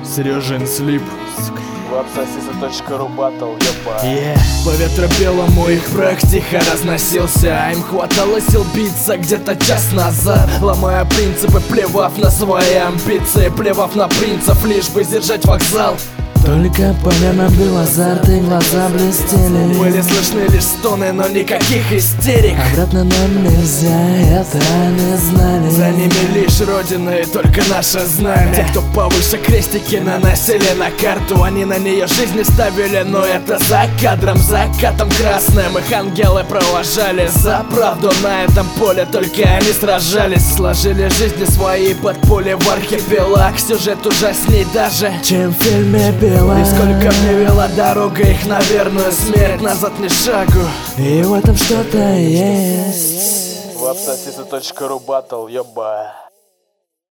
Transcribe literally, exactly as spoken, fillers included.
Сережин слип. Вапсосиса.ру батл, ёба. Yeah. По ветробелому их проект тихо разносился, а им хватало сил биться где-то час назад, ломая принципы, плевав на свои амбиции, плевав на принцип, лишь бы сдержать вокзал. Только понятно был азарт и глаза блестели. Были слышны лишь стоны, но никаких истерик. Обратно нам нельзя, это они знали. За ними лишь родина и только наше знамя. Те, кто повыше крестики наносили на карту, они на нее жизни ставили, но это за кадром, закатом красным. Их ангелы провожали за правду на этом поле, только они сражались. Сложили жизни свои под пули в архипелаг. Сюжет ужасней даже, чем в фильме «Белая». И сколько мне вела дорога их на верную смерть, назад ни шагу. И в этом что-то есть. Вапсосиса.ру батл, ёба.